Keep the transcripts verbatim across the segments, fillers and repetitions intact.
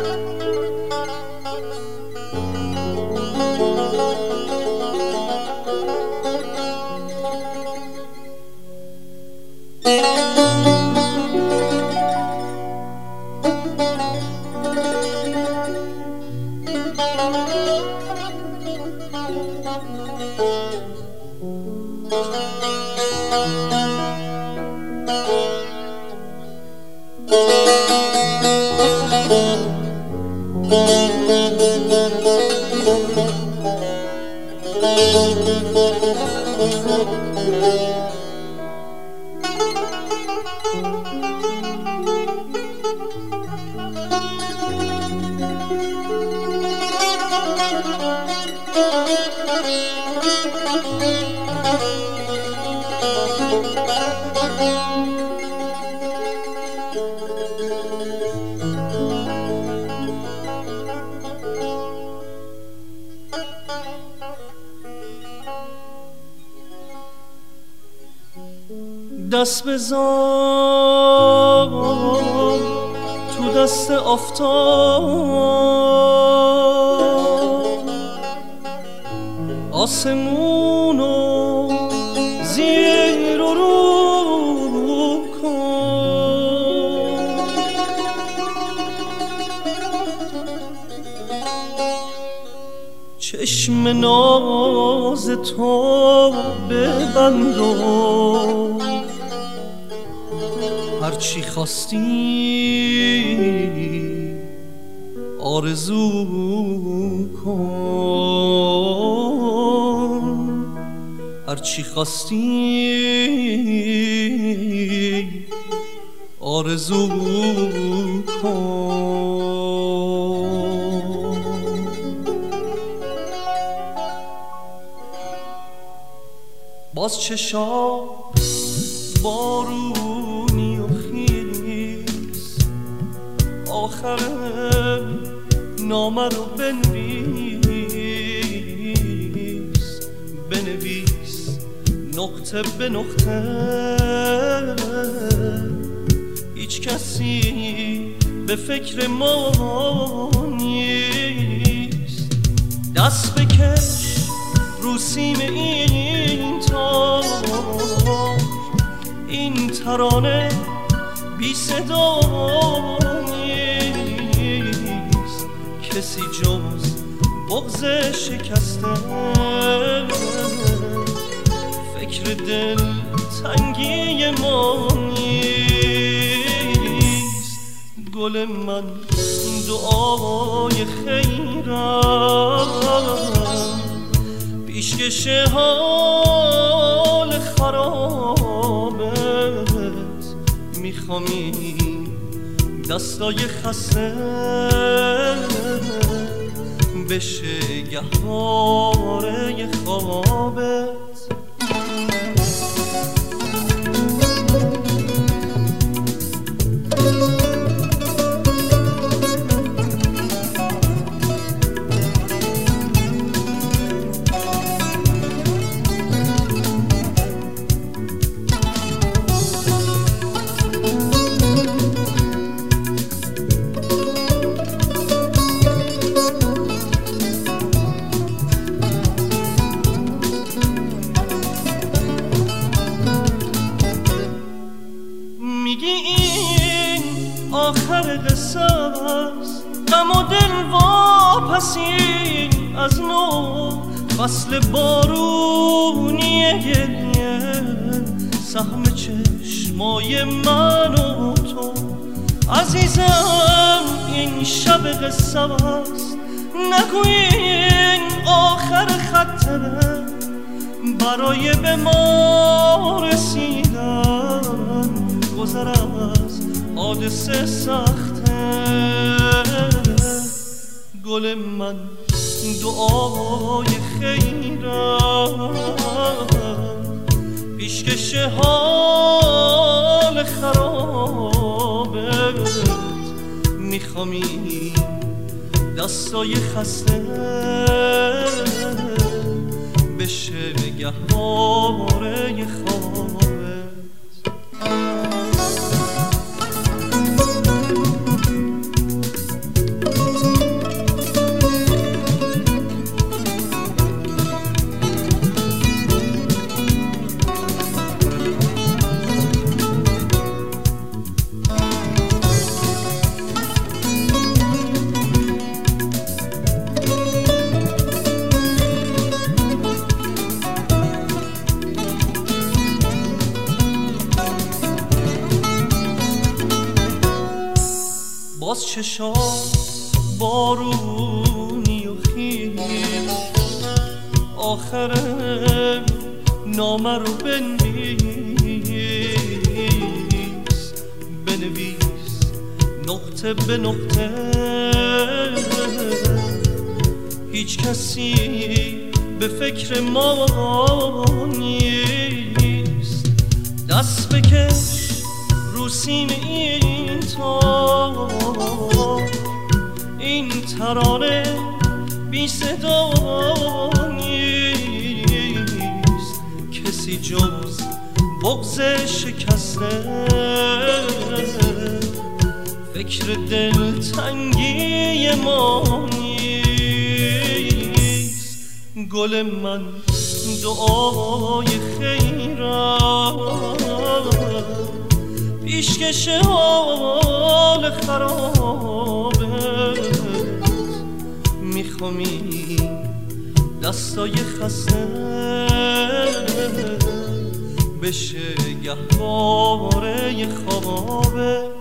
دست بزن تو دست آفتاب، آسمونو زیر و رو کن، چشم ناز تو ببند و هرچی خواستی آرزو کن، هرچی خواستی آرزو کن. باز چشام بارونی و خیز، آخر نامه رو بنویس، بنویس نقطه به نقطه، هیچ کسی به فکر ما نیست. دست بکش رو سیم این تار، این ترانه بی صدا نیست، کسی جز بغض شکسته فکر دل تنگی ما نیست. گل من دعای خیرم، پیشکش حال خرابت، میخوامی دستای خسته بشه گهواره خوابت. آخر قصه است، غم و دل واپسین از نو، فصل بارونی گریه، سهم چشمای من و تو. عزیزم این شب قصه است، نگوین آخر خطره، برای به ما رسیدن گذر از حادثه سخته. گل من دعای خیرم، پیشکش حال خرابت، میخوامی دستای خسته بشه گهواره خوابت. باز چشات بارونی و خیز، آخر نامه رو بنویس، بنویس نقطه به نقطه. هیچ کسی به فکر ما نیست، دست بکش رو سیم این تار، این ترانه بی صدا نیست. کسی جز بغض شکسته فکر دلتنگی ما نیست. گل من دعای خیرم، پیشکش حال خرابت، میخومی دستای خسته بشه گهواره خوابت.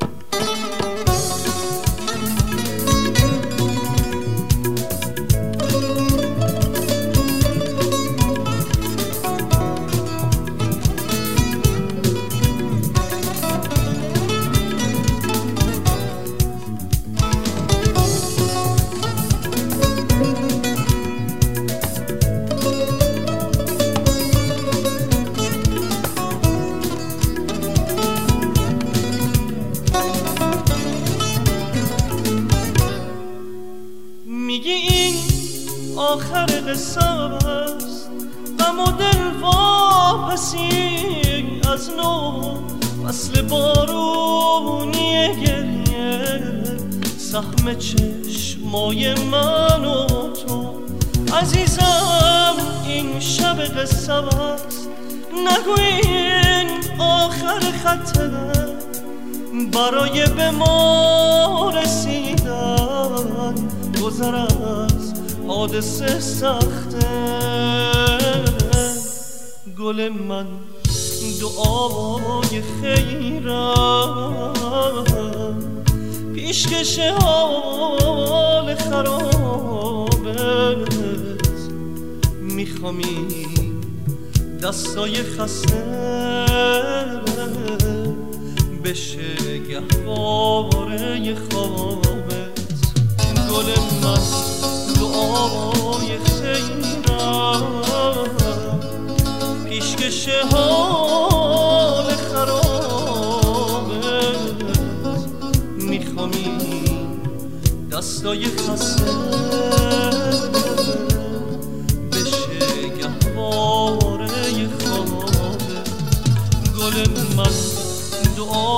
میگی این آخر قصه است، غم و دل واپسی از نو، فصل بارونی گریه، سهم چشمای من و تو. عزیزم این شب قصه است، نگو این آخر خطه، برای به ما رسیدن گذر از حادثه سخته. گل من دعای خیرم، پیشکش حال خرابت، میخوامی دستای خسته بشه گهواره خوابت. گل من دعای خیرم، پیشکش حال خرابت، میخوامی دستای خسته بشه گهواره خوابت. گل من دعای